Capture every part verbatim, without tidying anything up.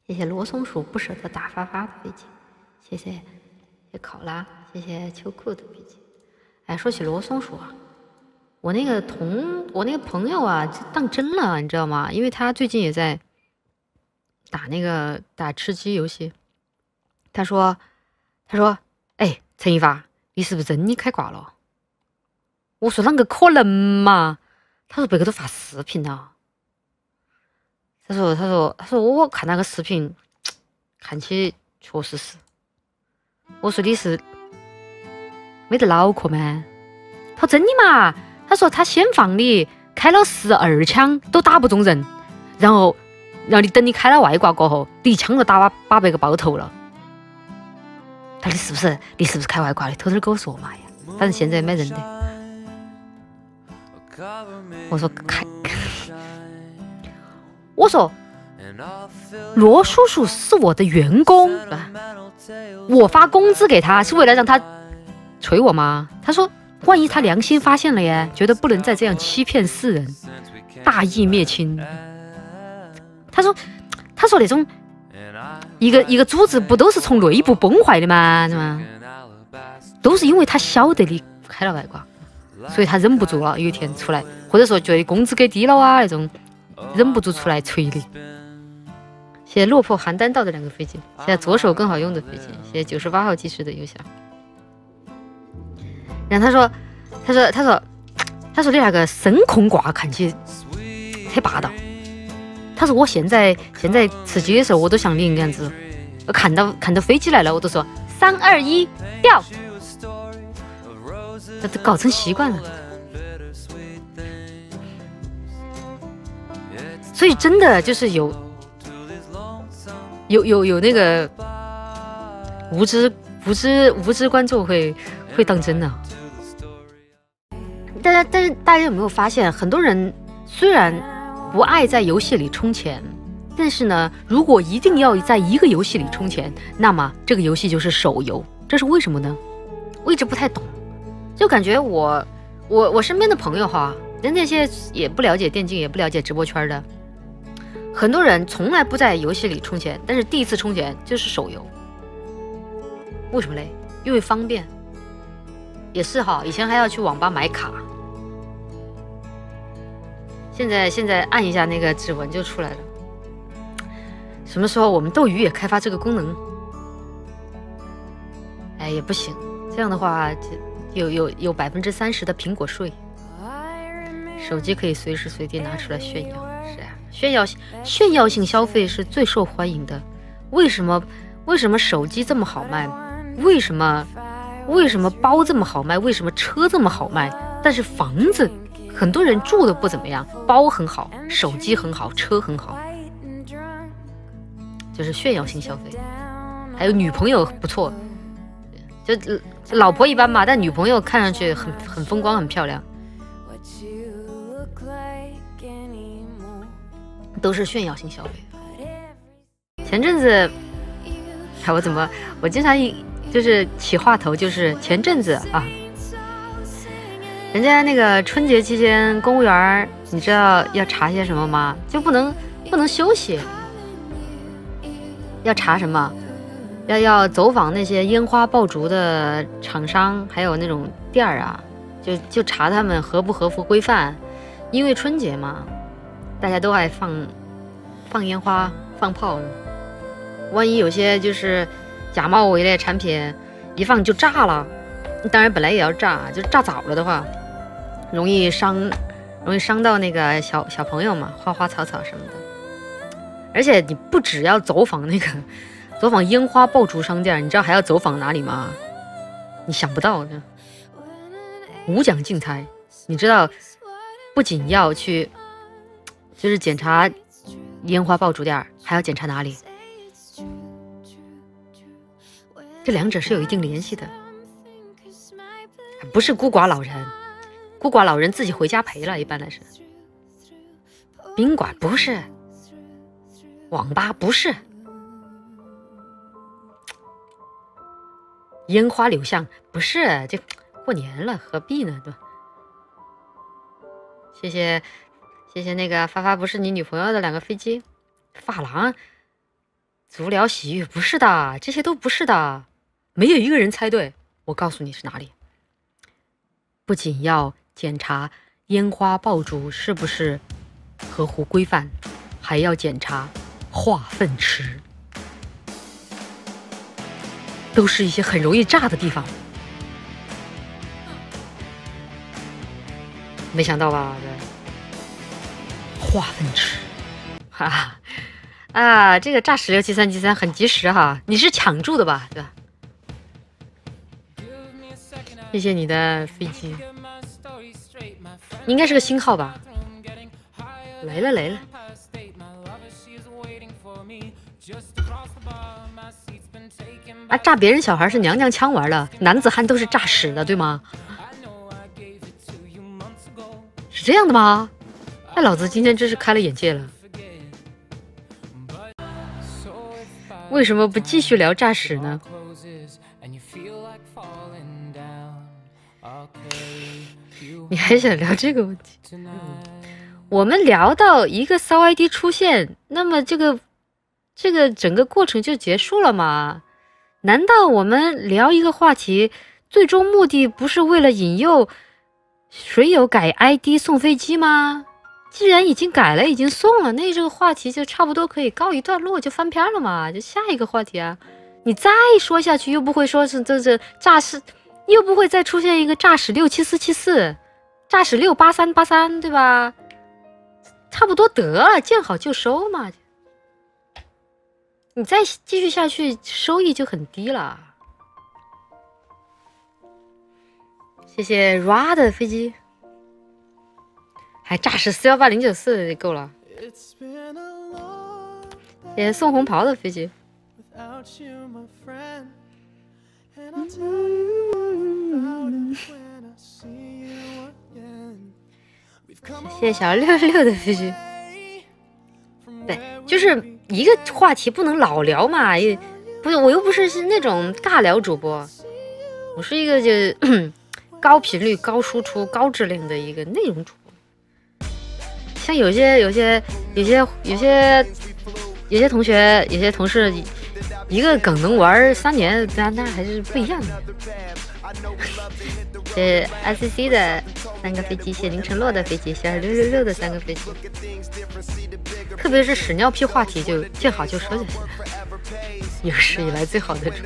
谢谢罗松鼠不舍得打发发的飞机，谢谢谢谢考拉，谢谢秋裤的飞机。哎，说起罗松鼠啊，我那个同我那个朋友啊，当真了，你知道吗？因为他最近也在打那个打吃鸡游戏。他说他说，哎，陈一发，你是不是真的开挂了？我说啷个可能嘛？他说别个都发视频了。他说他说他说我看那个视频，看起确实是。我说你是没得脑壳吗？他说真的嘛？他说他先放你开了十二枪都打不中人，然后然后你等你开了外挂过后，你一枪就打把把别个爆头了。他说你是不是你是不是开外挂的？偷偷跟我说嘛呀！反正现在没人的。我说开，我说罗叔叔是我的员工，我发工资给他是为了让他捶我吗？他说万一他良心发现了耶，觉得不能再这样欺骗世人，大义灭亲。他说他说那种一个一个组织不都是从内部崩坏的吗？是吗？都是因为他晓得你开了外挂，所以他忍不住了，有一天出来，或者说觉得工资给低了啊那种，忍不住出来捶你。谢谢落魄邯郸道的两个飞机，谢谢左手更好用的飞机，谢谢九十八号技师的邮箱。然后他说，他说，他说，他说你那个声控挂看起很霸道。他说我现在现在吃鸡的时候，我都像你那样子，我看到看到飞机来了，我都说三二一掉，这都搞成习惯了。所以真的就是有有有有那个无知无知无知观众会会当真的、啊。大家但是大家有没有发现，很多人虽然不爱在游戏里充钱，但是呢，如果一定要在一个游戏里充钱，那么这个游戏就是手游。这是为什么呢？我一直不太懂，就感觉我我我身边的朋友哈，人那些也不了解电竞，也不了解直播圈的，很多人从来不在游戏里充钱，但是第一次充钱就是手游。为什么嘞？因为方便。也是哈，以前还要去网吧买卡，现在现在按一下那个指纹就出来了。什么时候我们斗鱼也开发这个功能？哎，也不行，这样的话有有有百分之三十的苹果税。手机可以随时随地拿出来炫耀，是啊，炫耀炫耀性消费是最受欢迎的。为什么为什么手机这么好卖？为什么为什么包这么好卖？为什么车这么好卖？但是房子很多人住的不怎么样，包很好，手机很好，车很好，就是炫耀性消费。还有女朋友不错，就老婆一般嘛，但女朋友看上去很很风光，很漂亮，都是炫耀性消费。前阵子，哎，我怎么我经常一就是起话头，就是前阵子啊，人家那个春节期间公务员，你知道要查些什么吗？就不能不能休息，要查什么？要要走访那些烟花爆竹的厂商，还有那种店儿啊，就就查他们合不合乎规范。因为春节嘛，大家都爱放放烟花、放炮，万一有些就是假冒伪劣产品一放就炸了，当然本来也要炸，就炸早了的话，容易伤，容易伤到那个小小朋友嘛，花花草草什么的。而且你不只要走访那个。走访烟花爆竹商店，你知道还要走访哪里吗？你想不到的，五奖竞猜。你知道，不仅要去，就是检查烟花爆竹店，还要检查哪里？这两者是有一定联系的，不是孤寡老人，孤寡老人自己回家陪了，一般来说。宾馆不是，网吧不是。烟花柳巷不是，这过年了何必呢？对吧？谢谢谢谢那个发发不是你女朋友的两个飞机，发廊足疗洗浴不是的，这些都不是的，没有一个人猜对。我告诉你是哪里。不仅要检查烟花爆竹是不是合乎规范，还要检查化粪池，都是一些很容易炸的地方。没想到吧？化粪池，哈哈啊，这个炸十六七三七三很及时哈，你是抢住的吧？对吧？谢谢你的飞机，应该是个星号吧？来了来了！啊，炸别人小孩是娘娘腔玩了，男子汉都是炸屎的，对吗？是这样的吗？那老子今天真是开了眼界了。为什么不继续聊炸屎呢？你还想聊这个问题？我们聊到一个骚 I D 出现，那么这个这个整个过程就结束了吗？难道我们聊一个话题，最终目的不是为了引诱谁有改 I D 送飞机吗？既然已经改了，已经送了，那这个话题就差不多可以告一段落，就翻篇了嘛，就下一个话题啊。你再说下去，又不会说是这这诈尸，又不会再出现一个诈屎六七四七四，诈屎六八三八三，对吧？差不多得了，见好就收嘛。你再继续下去，收益就很低了。谢谢 Ra 的飞机。还炸死四一八零九四够了，谢谢送红袍的飞机，谢谢小六六的飞机。对，就是一个话题不能老聊嘛，也不是我又不是是那种尬聊主播，我是一个就高频率、高输出、高质量的一个内容主播。像有些有些有些有些有些同学有些同事一个梗能玩三年，那那还是不一样的。谢谢 I C C 的三个飞机，谢谢凌晨落的飞机，谢谢六六六的三个飞机。特别是屎尿屁话题就见好就收就行了，有史以来最好的主。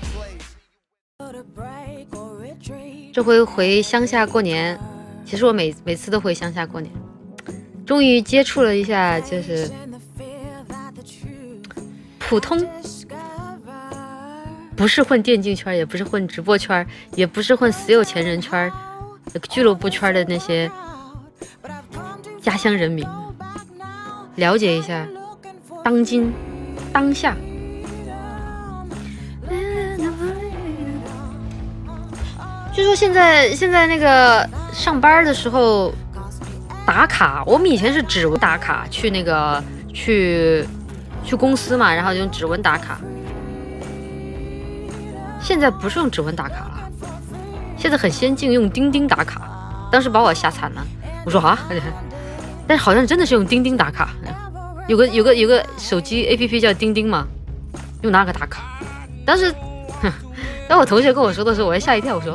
这回回乡下过年，其实我每每次都回乡下过年。终于接触了一下，就是普通，不是混电竞圈，也不是混直播圈，也不是混死有钱人圈、俱乐部圈的那些家乡人民，了解一下当今当下。据说现在现在那个上班的时候。打卡，我们以前是指纹打卡，去那个去去公司嘛，然后用指纹打卡。现在不是用指纹打卡了，现在很先进，用钉钉打卡。当时把我吓惨了，我说啊，但是好像真的是用钉钉打卡，有个有个有个手机 A P P 叫钉钉嘛，用那个打卡。当时，当我同学跟我说的时候，我还吓一跳，我说。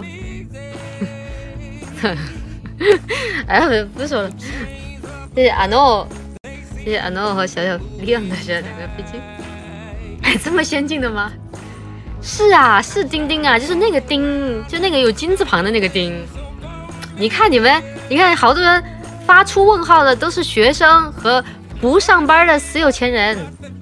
哎，不是说了，谢谢阿诺，谢谢阿诺和小小亮的这两个飞机，哎，这么先进的吗？是啊，是钉钉啊，就是那个钉，就那个有金字旁的那个钉。你看你们，你看好多人发出问号的都是学生和不上班的死有钱人，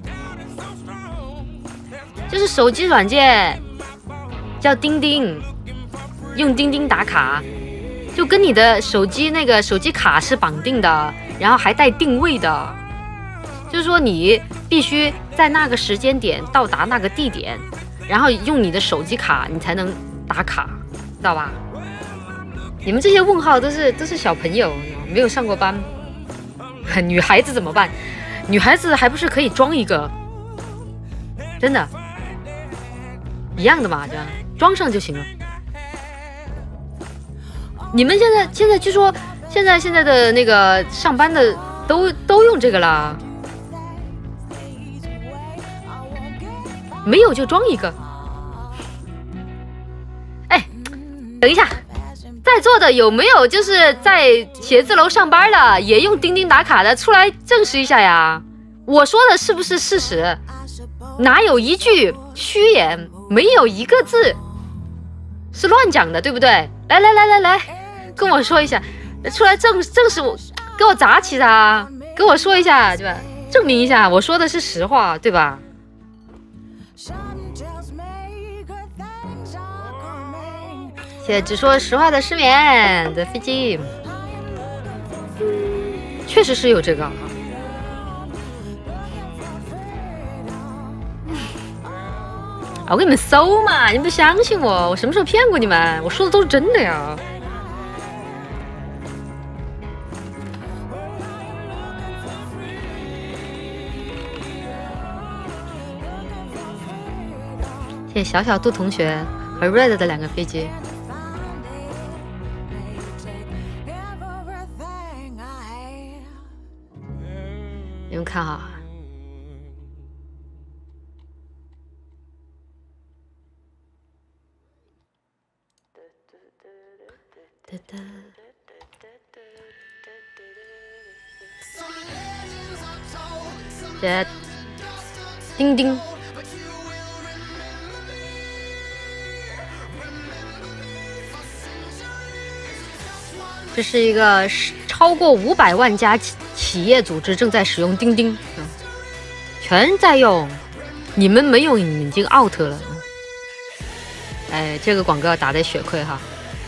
就是手机软件叫钉钉，用钉钉打卡。就跟你的手机那个手机卡是绑定的，然后还带定位的，就是说你必须在那个时间点到达那个地点，然后用你的手机卡你才能打卡，知道吧？你们这些问号都是都是小朋友，没有上过班。女孩子怎么办？女孩子还不是可以装一个，真的，一样的嘛，这样装上就行了。你们现在现在据说现在现在的那个上班的都都用这个啦。 没有就装一个。哎，等一下，在座的有没有就是在写字楼上班的，也用钉钉打卡的，出来证实一下呀？我说的是不是事实？哪有一句虚言，没有一个字是乱讲的，对不对？来来来来来，跟我说一下，出来证证实我，给我砸起他，跟我说一下，对吧？证明一下我说的是实话，对吧？谢谢只说实话的失眠的飞机，确实是有这个啊。我给你们搜嘛，你不相信我，我什么时候骗过你们？我说的都是真的呀。谢谢小小杜同学和 Red 的两个飞机。你们看哈。这钉钉，这是一个超过五百万家企业组织正在使用钉钉，嗯，全在用，你们没用，你们已经 out 了。哎，这个广告打得血亏哈。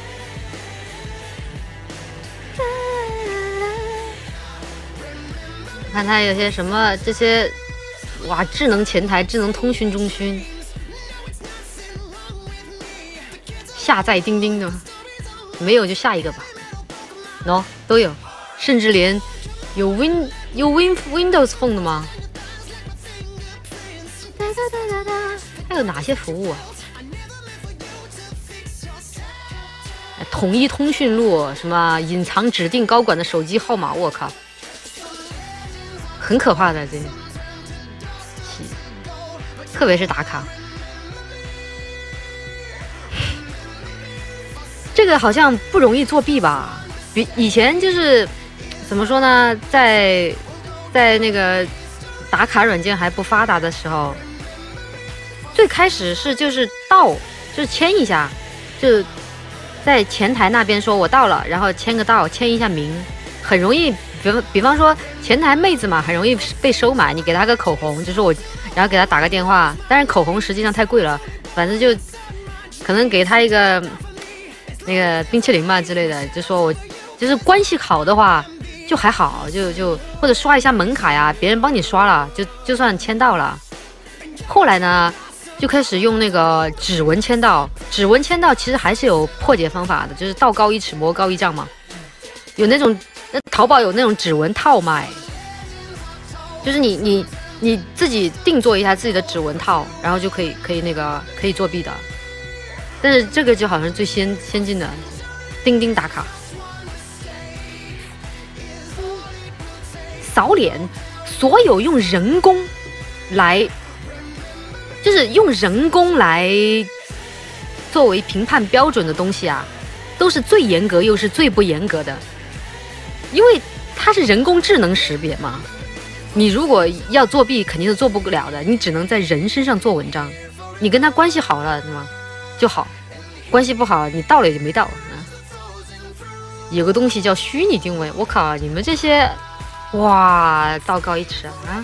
看它有些什么这些，哇，智能前台、智能通讯中心，下载钉钉的，没有就下一个吧。喏、no, 都有，甚至连有 Win 有 Win Windows Phone 的吗？还有哪些服务啊？统一通讯录，什么隐藏指定高管的手机号码，我靠！很可怕的这些，特别是打卡，这个好像不容易作弊吧？比以前就是怎么说呢，在在那个打卡软件还不发达的时候，最开始是就是到就是签一下，就在前台那边说我到了，然后签个到，签一下名，很容易。比方比方说前台妹子嘛，很容易被收买，你给她个口红，就说我，然后给她打个电话，但是口红实际上太贵了，反正就可能给她一个那个冰淇淋嘛之类的，就说我就是关系好的话就还好，就就或者刷一下门卡呀，别人帮你刷了，就就算签到了。后来呢，就开始用那个指纹签到，指纹签到其实还是有破解方法的，就是道高一尺，魔高一丈嘛，有那种。那淘宝有那种指纹套卖，就是你你你自己定做一下自己的指纹套，然后就可以可以那个可以作弊的。但是这个就好像是最先先进的，钉钉打卡，扫脸，所有用人工来，就是用人工来作为评判标准的东西啊，都是最严格又是最不严格的。因为它是人工智能识别嘛，你如果要作弊肯定是做不了的，你只能在人身上做文章，你跟他关系好了对吗就好，关系不好你到了也就没到、嗯、有个东西叫虚拟定位，我靠，你们这些哇道高一尺啊！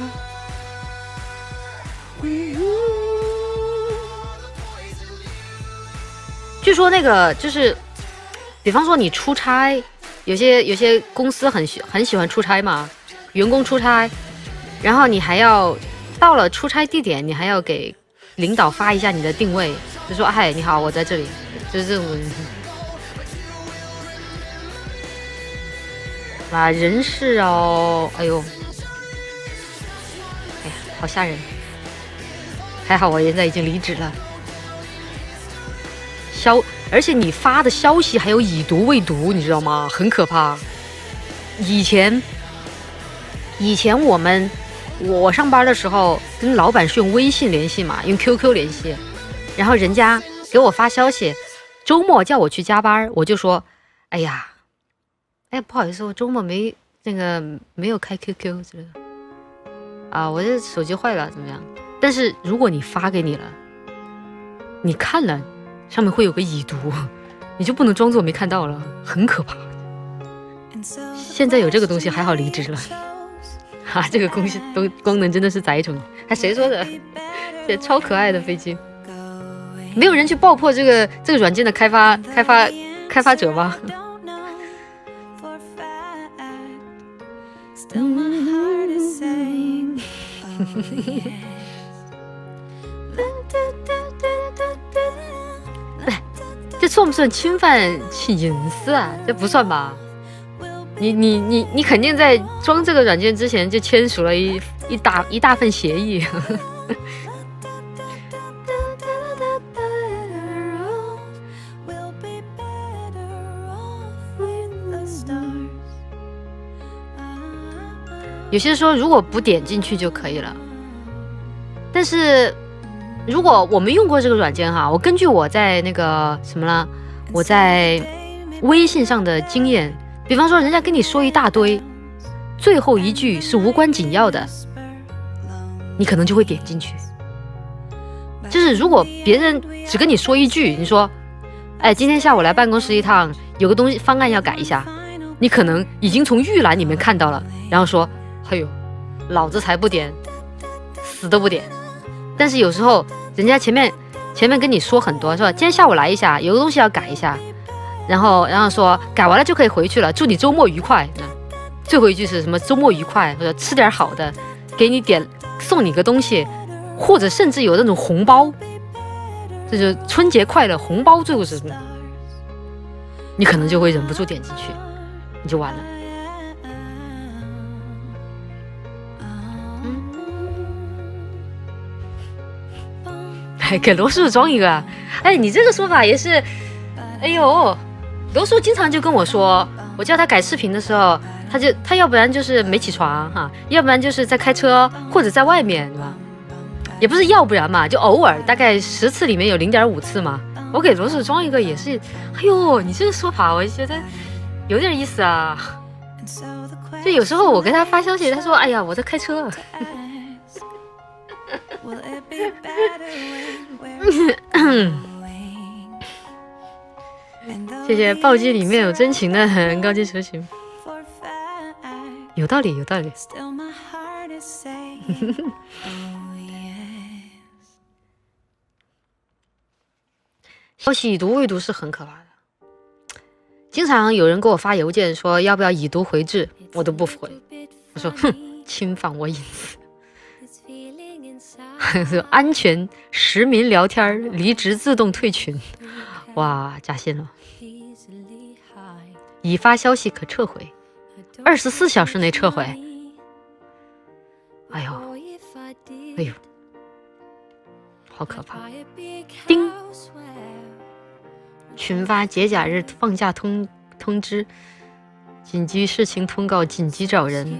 据说那个就是比方说你出差，有些有些公司很喜很喜欢出差嘛，员工出差，然后你还要到了出差地点，你还要给领导发一下你的定位，就说嗨你好我在这里，就是这种啊人事哦，哎呦，哎呀好吓人，还好我现在已经离职了。消，而且你发的消息还有已读未读，你知道吗？很可怕。以前，以前我们我上班的时候跟老板是用微信联系嘛，用 Q Q 联系，然后人家给我发消息，周末叫我去加班，我就说，哎呀，哎不好意思，我周末没那个没有开 Q Q 之类的，啊，我这手机坏了怎么样？但是如果你发给你了，你看了，上面会有个已读，你就不能装作没看到了，很可怕。现在有这个东西还好离职了。啊，这个功都功能真的是载宠，还谁说的？这超可爱的飞机，没有人去爆破这个这个软件的开发开发开发者吗？这算不算侵犯隐私啊？这不算吧？你你你你肯定在装这个软件之前就签署了一一大一大份协议。有些说如果不点进去就可以了，但是如果我没用过这个软件哈，我根据我在那个什么呢，我在微信上的经验。比方说人家跟你说一大堆，最后一句是无关紧要的，你可能就会点进去。就是如果别人只跟你说一句，你说哎今天下午来办公室一趟，有个东西方案要改一下，你可能已经从预览里面看到了，然后说哎呦老子才不点，死都不点。但是有时候人家前面前面跟你说很多，说今天下午来一下，有个东西要改一下，然后，然后说改完了就可以回去了，祝你周末愉快。最后一句是什么？周末愉快，或者吃点好的，给你点送你个东西，或者甚至有那种红包，这就是春节快乐红包。最后是什么？你可能就会忍不住点进去，你就完了。哎，给罗叔装一个啊！哎，你这个说法也是，哎呦。罗叔经常就跟我说，我叫他改视频的时候，他就他要不然就是没起床哈，要不然就是在开车或者在外面，对吧？也不是要不然嘛，就偶尔，大概十次里面有零点五次嘛。我给罗叔装一个也是，哎呦，你这个说法我觉得有点意思啊。就有时候我给他发消息，他说：“哎呀，我在开车。”谢谢暴击里面有真情的很高级社群，有道理有道理。消息已读未读是很可怕的，经常有人给我发邮件说要不要已读回执，我都不回，我说哼，侵犯我隐私。安全实名聊天，离职自动退群，哇，加薪了。已发消息可撤回，二十四小时内撤回。哎呦，哎呦，好可怕！叮，群发节假日放假通通知，紧急事情通告，紧急找人。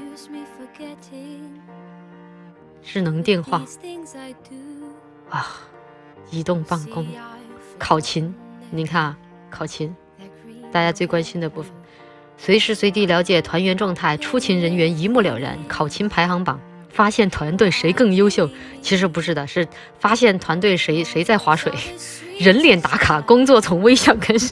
智能电话啊，移动办公，考勤，你看啊，考勤。大家最关心的部分，随时随地了解团员状态，出勤人员一目了然，考勤排行榜，发现团队谁更优秀。其实不是的，是发现团队谁谁在划水，人脸打卡，工作从微笑开始。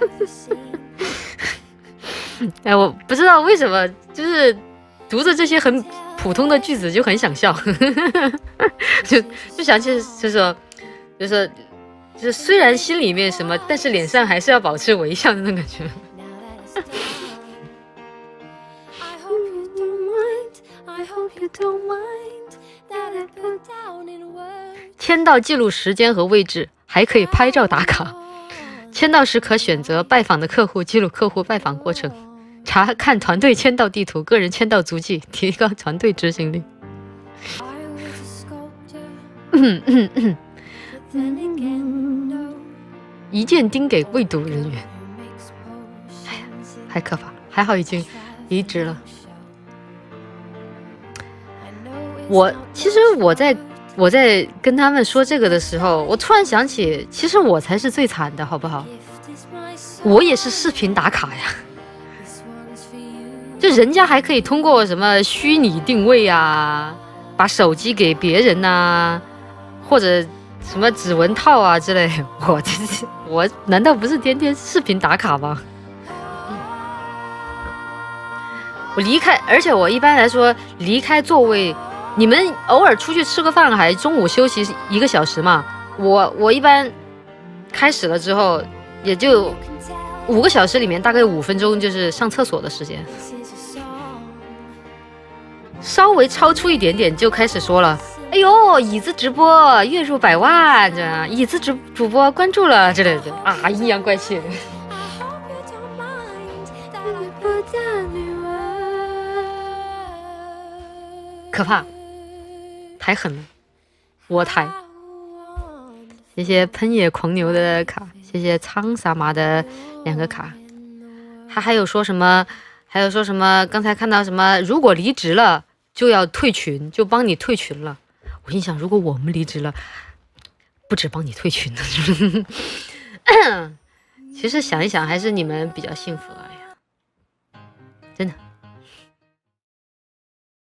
哎，我不知道为什么，就是读着这些很普通的句子就很想笑，就就想起就是说，就是说。就是虽然心里面什么，但是脸上还是要保持微笑的那种感觉。签到记录时间和位置，还可以拍照打卡。签到时可选择拜访的客户，记录客户拜访过程，查看团队签到地图、个人签到足迹，提高团队执行力。嗯嗯嗯一键钉给未读人员，哎呀，还可怕，还好已经离职了。 我其实我在我在跟他们说这个的时候，我突然想起，其实我才是最惨的，好不好？我也是视频打卡呀，就人家还可以通过什么虚拟定位啊，把手机给别人啊，或者什么指纹套啊之类，我这是我难道不是天天视频打卡吗？我离开，而且我一般来说离开座位，你们偶尔出去吃个饭，还中午休息一个小时嘛？我我一般开始了之后，也就五个小时里面大概五分钟就是上厕所的时间，稍微超出一点点就开始说了。哎呦，椅子直播月入百万，这样椅子直主播关注了之类的啊，阴阳怪气。可怕，太狠了，我太。谢谢喷野狂牛的卡，谢谢苍萨玛的两个卡。他还有说什么？还有说什么？刚才看到什么？如果离职了就要退群，就帮你退群了。我心想，如果我们离职了，不止帮你退群了。其实想一想，还是你们比较幸福啊。